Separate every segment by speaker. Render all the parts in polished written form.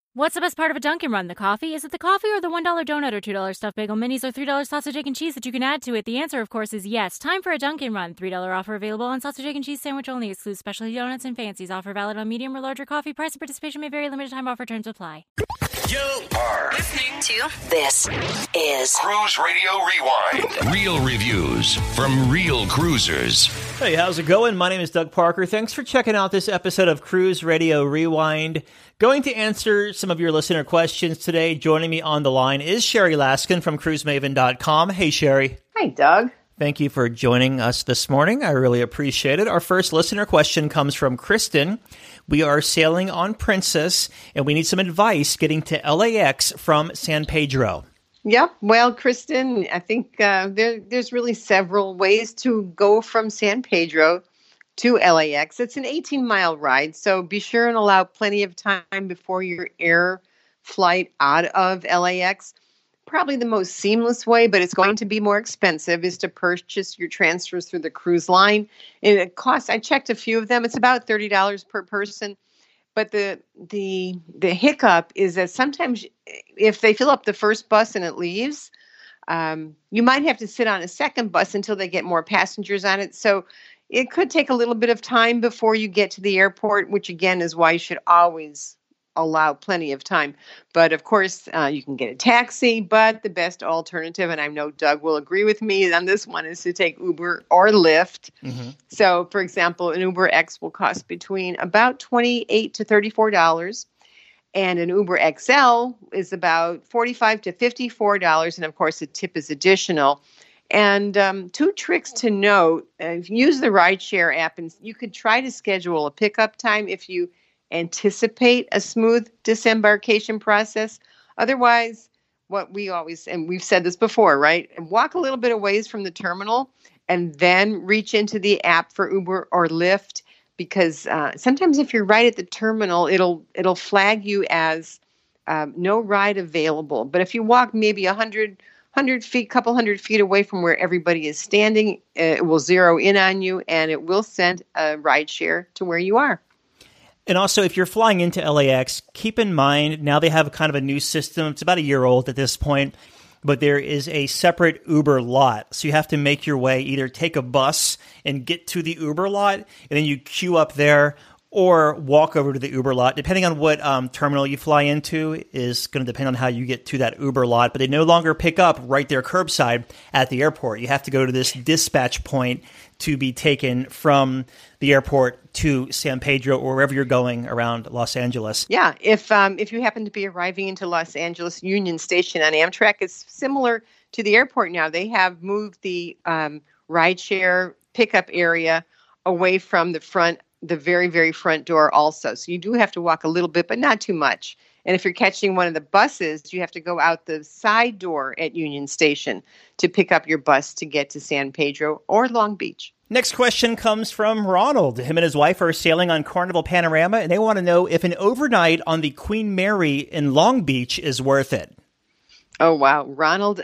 Speaker 1: What's the best part of a Dunkin' Run? The coffee? Is it the coffee or the $1 donut or $2 stuffed bagel minis or $3 sausage, egg, and cheese that you can add to it? The answer, of course, is yes. Time for a Dunkin' Run. $3 offer available on sausage, egg, and cheese sandwich only. Excludes specialty donuts and fancies. Offer valid on medium or larger coffee. Price and participation may vary. Limited time offer. Terms apply.
Speaker 2: You are
Speaker 3: listening to This is
Speaker 2: Cruise Radio Rewind. Real reviews from real cruisers.
Speaker 4: Hey, how's it going? My name is Doug Parker. Thanks for checking out this episode of Cruise Radio Rewind. Going to answer some of your listener questions today. Joining me on the line is Sherry Laskin from cruisemaven.com. Hey, Sherry.
Speaker 5: Hi, Doug.
Speaker 4: Thank you for joining us this morning. I really appreciate it. Our first listener question comes from Kristen. We are sailing on Princess, and we need some advice getting to LAX from San Pedro.
Speaker 5: Yep. Well, Kristen, I think there's really several ways to go from San Pedro to LAX. It's an 18-mile ride, so be sure and allow plenty of time before your air flight out of LAX. Probably the most seamless way, but it's going to be more expensive, is to purchase your transfers through the cruise line. And it costs, I checked a few of them, it's about $30 per person. But the hiccup is that sometimes if they fill up the first bus and it leaves, you might have to sit on a second bus until they get more passengers on it. So it could take a little bit of time before you get to the airport, which again is why you should always allow plenty of time. But of course, you can get a taxi, but the best alternative, and I know Doug will agree with me on this one, is to take Uber or Lyft. Mm-hmm. So for example, an Uber X will cost between about $28 to $34. And an Uber XL is about $45 to $54. And of course, the tip is additional. And two tricks to note, use the rideshare app, and you could try to schedule a pickup time if you anticipate a smooth disembarkation process. Otherwise, what we always, and we've said this before, right? Walk a little bit away from the terminal and then reach into the app for Uber or Lyft, because sometimes if you're right at the terminal, it'll flag you as no ride available. But if you walk maybe 100 feet, couple hundred feet away from where everybody is standing, it will zero in on you and it will send a ride share to where you are.
Speaker 4: And also, if you're flying into LAX, keep in mind, now they have kind of a new system. It's about a year old at this point, but there is a separate Uber lot. So you have to make your way, either take a bus and get to the Uber lot, and then you queue up there, or walk over to the Uber lot. Depending on what terminal you fly into is going to depend on how you get to that Uber lot. But they no longer pick up right there curbside at the airport. You have to go to this dispatch point to be taken from the airport to San Pedro or wherever you're going around Los Angeles.
Speaker 5: Yeah, if you happen to be arriving into Los Angeles Union Station on Amtrak, it's similar to the airport now. They have moved the rideshare pickup area away from the very, very front door also. So you do have to walk a little bit, but not too much. And if you're catching one of the buses, you have to go out the side door at Union Station to pick up your bus to get to San Pedro or Long Beach.
Speaker 4: Next question comes from Ronald. Him and his wife are sailing on Carnival Panorama, and they want to know if an overnight on the Queen Mary in Long Beach is worth it.
Speaker 5: Oh, wow. Ronald,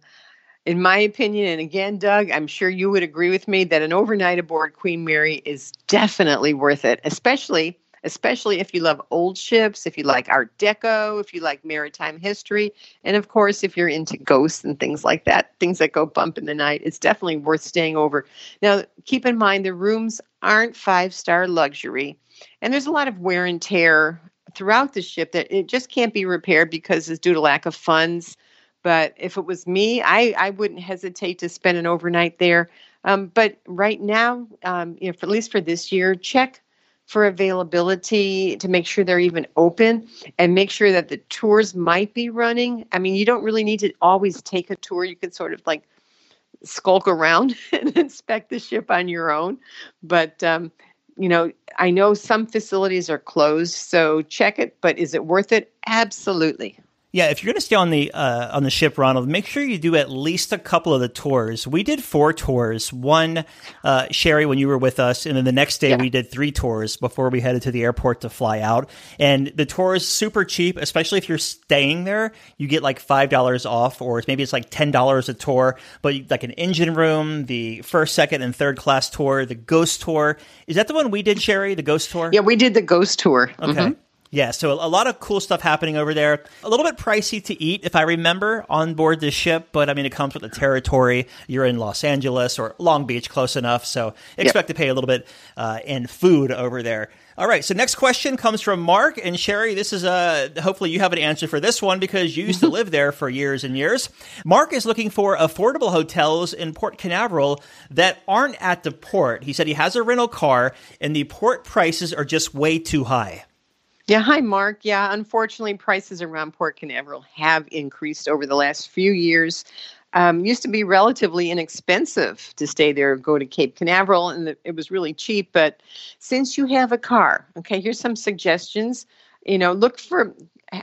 Speaker 5: in my opinion, and again, Doug, I'm sure you would agree with me that an overnight aboard Queen Mary is definitely worth it, especially if you love old ships, if you like Art Deco, if you like maritime history, and of course, if you're into ghosts and things like that, things that go bump in the night, it's definitely worth staying over. Now, keep in mind, the rooms aren't 5-star luxury, and there's a lot of wear and tear throughout the ship that it just can't be repaired because it's due to lack of funds. But if it was me, I wouldn't hesitate to spend an overnight there. But right now, at least for this year, check for availability to make sure they're even open and make sure that the tours might be running. I mean, you don't really need to always take a tour. You can sort of like skulk around and inspect the ship on your own. But, I know some facilities are closed, so check it. But is it worth it? Absolutely.
Speaker 4: Yeah, if you're going to stay on the ship, Ronald, make sure you do at least a couple of the tours. We did 4 tours. One, Sherry, when you were with us, and then the next day we did 3 tours before we headed to the airport to fly out. And the tour is super cheap, especially if you're staying there. You get like $5 off, or maybe it's like $10 a tour. But like an engine room, the first, second, and third class tour, the ghost tour. Is that the one we did, Sherry, the ghost tour?
Speaker 5: Yeah, we did the ghost tour.
Speaker 4: Okay. Mm-hmm. Yeah, so a lot of cool stuff happening over there. A little bit pricey to eat, if I remember, on board the ship, but I mean, it comes with the territory. You're in Los Angeles or Long Beach, close enough, so expect to pay a little bit in food over there. All right, so next question comes from Mark. And Sherry, this is hopefully you have an answer for this one because you used to live there for years and years. Mark is looking for affordable hotels in Port Canaveral that aren't at the port. He said he has a rental car and the port prices are just way too high.
Speaker 5: Yeah, hi, Mark. Yeah, unfortunately, prices around Port Canaveral have increased over the last few years. Used to be relatively inexpensive to stay there, go to Cape Canaveral, and it was really cheap. But since you have a car, okay, here's some suggestions. Look for,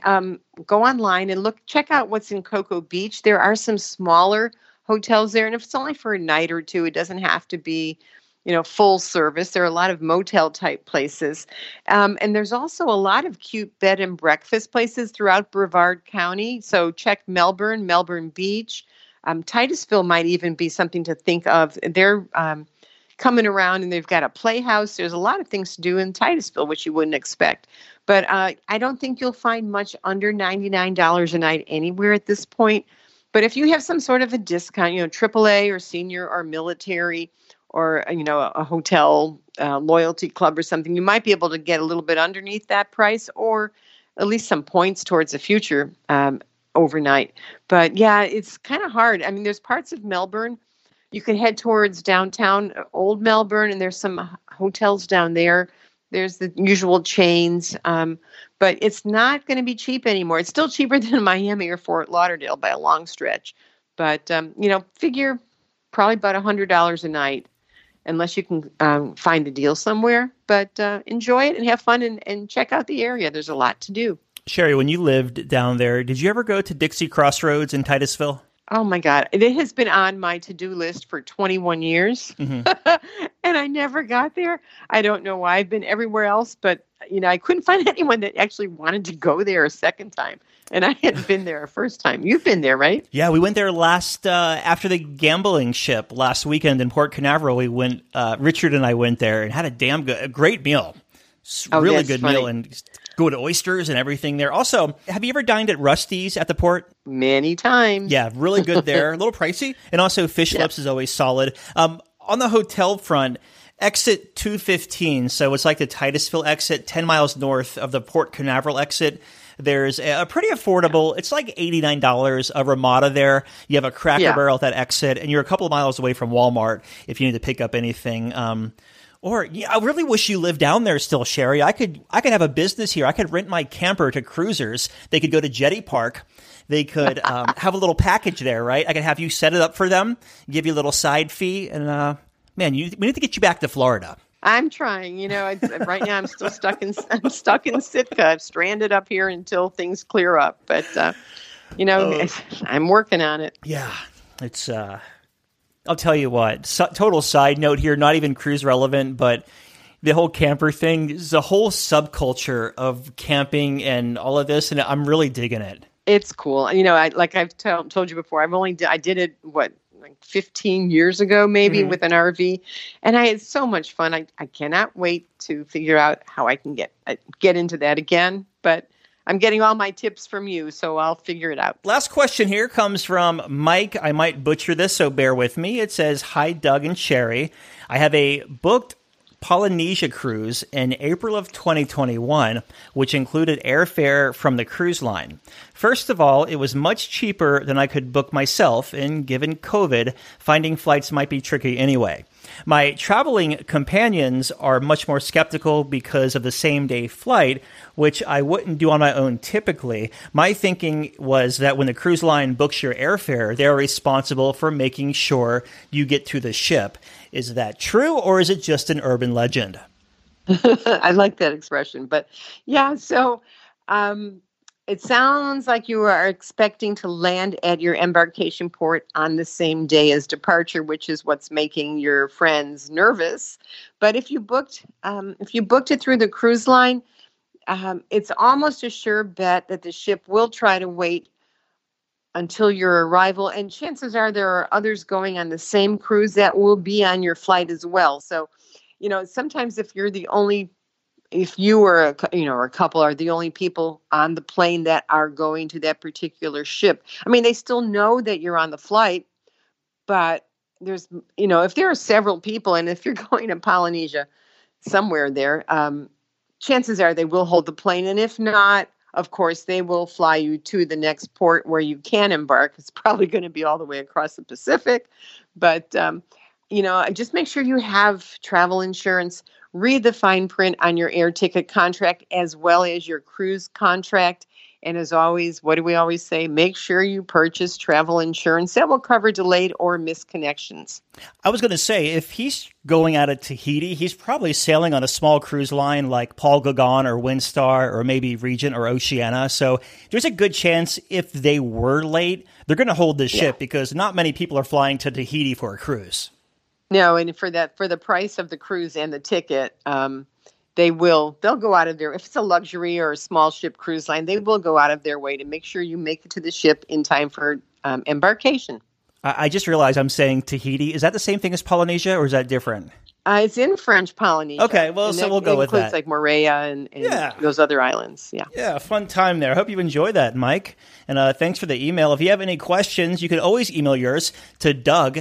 Speaker 5: go online and check out what's in Cocoa Beach. There are some smaller hotels there, and if it's only for a night or two, it doesn't have to be full service. There are a lot of motel type places. And there's also a lot of cute bed and breakfast places throughout Brevard County. So check Melbourne Beach. Titusville might even be something to think of. They're coming around and they've got a playhouse. There's a lot of things to do in Titusville, which you wouldn't expect. But I don't think you'll find much under $99 a night anywhere at this point. But if you have some sort of a discount, AAA or senior or military, or, a hotel loyalty club or something, you might be able to get a little bit underneath that price or at least some points towards the future overnight. But yeah, it's kind of hard. I mean, there's parts of Melbourne. You can head towards downtown Old Melbourne, and there's some hotels down there. There's the usual chains, but it's not going to be cheap anymore. It's still cheaper than Miami or Fort Lauderdale by a long stretch. But, figure probably about $100 a night. Unless you can find a deal somewhere. But enjoy it and have fun and check out the area. There's a lot to do.
Speaker 4: Sherry, when you lived down there, did you ever go to Dixie Crossroads in Titusville?
Speaker 5: Oh, my God. It has been on my to-do list for 21 years. Mm-hmm. And I never got there. I don't know why. I've been everywhere else. But, I couldn't find anyone that actually wanted to go there a second time. And I hadn't been there a first time. You've been there, right?
Speaker 4: Yeah, we went there after the gambling ship last weekend in Port Canaveral. We went, Richard and I went there and had a great meal. Really good meal, and good oysters and everything there. Also, have you ever dined at Rusty's at the port?
Speaker 5: Many times.
Speaker 4: Yeah, really good there. A little pricey. And also Fish Lips is always solid. On the hotel front, exit 215, so it's like the Titusville exit, 10 miles north of the Port Canaveral exit. There's a pretty affordable, it's like $89 a Ramada there. You have a Cracker Barrel at that exit, and you're a couple of miles away from Walmart if you need to pick up anything. I really wish you lived down there still, Sherry. I could have a business here. I could rent my camper to cruisers. They could go to Jetty Park. They could have a little package there, right? I could have you set it up for them, give you a little side fee, and we need to get you back to Florida.
Speaker 5: I'm trying. Right now I'm still stuck in Sitka. I'm stranded up here until things clear up. But I'm working on it.
Speaker 4: Yeah, it's. I'll tell you what. Total side note here, not even cruise relevant, but the whole camper thing is a whole subculture of camping and all of this, and I'm really digging it.
Speaker 5: It's cool. I've told you before. I did it. 15 years ago, maybe, with an RV. And I had so much fun. I cannot wait to figure out how I can get into that again. But I'm getting all my tips from you, so I'll figure it out.
Speaker 4: Last question here comes from Mike. I might butcher this, so bear with me. It says, "Hi, Doug and Sherry. I have a booked Polynesia cruise in April of 2021, which included airfare from the cruise line. First of all, it was much cheaper than I could book myself, and given COVID, finding flights might be tricky anyway. My traveling companions are much more skeptical because of the same-day flight, which I wouldn't do on my own typically. My thinking was that when the cruise line books your airfare, they're responsible for making sure you get to the ship. Is that true, or is it just an urban legend?"
Speaker 5: I like that expression. But yeah, so it sounds like you are expecting to land at your embarkation port on the same day as departure, which is what's making your friends nervous. But if you booked it through the cruise line, it's almost a sure bet that the ship will try to wait until your arrival. And chances are there are others going on the same cruise that will be on your flight as well. So, sometimes if you're the only if you or or a couple are the only people on the plane that are going to that particular ship, I mean, they still know that you're on the flight, but there's, if there are several people, and if you're going to Polynesia, somewhere there, chances are they will hold the plane. And if not, of course, they will fly you to the next port where you can embark. It's probably going to be all the way across the Pacific. But, just make sure you have travel insurance. Read the fine print on your air ticket contract as well as your cruise contract. And as always, what do we always say? Make sure you purchase travel insurance that will cover delayed or missed connections.
Speaker 4: I was going to say, if he's going out of Tahiti, he's probably sailing on a small cruise line like Paul Gauguin or Windstar or maybe Regent or Oceania. So there's a good chance if they were late, they're going to hold the ship because not many people are flying to Tahiti for a cruise.
Speaker 5: No, and for the price of the cruise and the ticket, they'll go out of their, if it's a luxury or a small ship cruise line, they will go out of their way to make sure you make it to the ship in time for embarkation.
Speaker 4: I just realized I'm saying Tahiti. Is that the same thing as Polynesia, or is that different?
Speaker 5: It's in French Polynesia.
Speaker 4: Okay, well, so we'll go with that.
Speaker 5: It includes like Moorea and those other islands. Yeah.
Speaker 4: Yeah, fun time there. I hope you enjoyed that, Mike. And thanks for the email. If you have any questions, you can always email yours to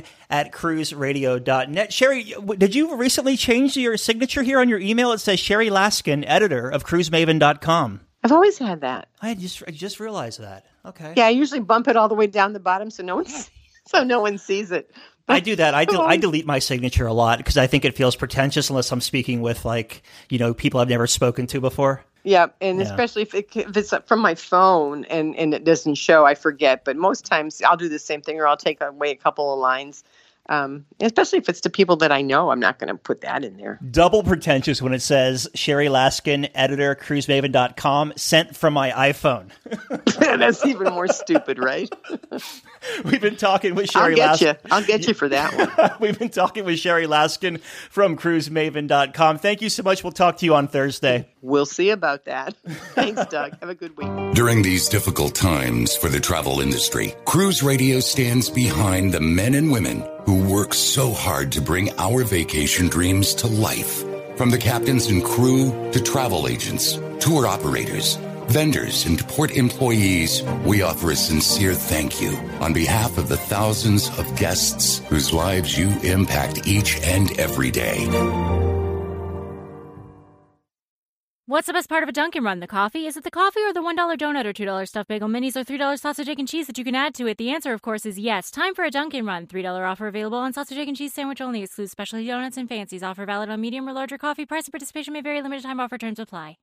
Speaker 4: Doug@cruiseradio.net. Sherry, did you recently change your signature here on your email? It says Sherry Laskin, editor of cruisemaven.com.
Speaker 5: I've always had that.
Speaker 4: I just realized that. Okay.
Speaker 5: Yeah, I usually bump it all the way down the bottom so no one sees it.
Speaker 4: I do that. I delete my signature a lot because I think it feels pretentious unless I'm speaking with people I've never spoken to before.
Speaker 5: Yeah, and especially if it's from my phone and it doesn't show, I forget. But most times I'll do the same thing, or I'll take away a couple of lines. Especially if it's to people that I know, I'm not going to put that in there.
Speaker 4: Double pretentious when it says Sherry Laskin, editor, cruisemaven.com, sent from my iPhone.
Speaker 5: That's even more stupid, right?
Speaker 4: We've been talking with Sherry Laskin.
Speaker 5: I'll get you for that one.
Speaker 4: We've been talking with Sherry Laskin from cruisemaven.com. Thank you so much. We'll talk to you on Thursday.
Speaker 5: We'll see about that. Thanks, Doug. Have a good week.
Speaker 2: During these difficult times for the travel industry, Cruise Radio stands behind the men and women who work so hard to bring our vacation dreams to life. From the captains and crew to travel agents, tour operators, vendors, and port employees, we offer a sincere thank you on behalf of the thousands of guests whose lives you impact each and every day.
Speaker 1: What's the best part of a Dunkin' Run? The coffee? Is it the coffee or the $1 donut or $2 stuffed bagel minis or $3 sausage, egg, and cheese that you can add to it? The answer, of course, is yes. Time for a Dunkin' Run. $3 offer available on sausage, egg, and cheese sandwich only. Excludes specialty donuts and fancies. Offer valid on medium or larger coffee. Price and participation may vary. Limited time offer. Terms apply.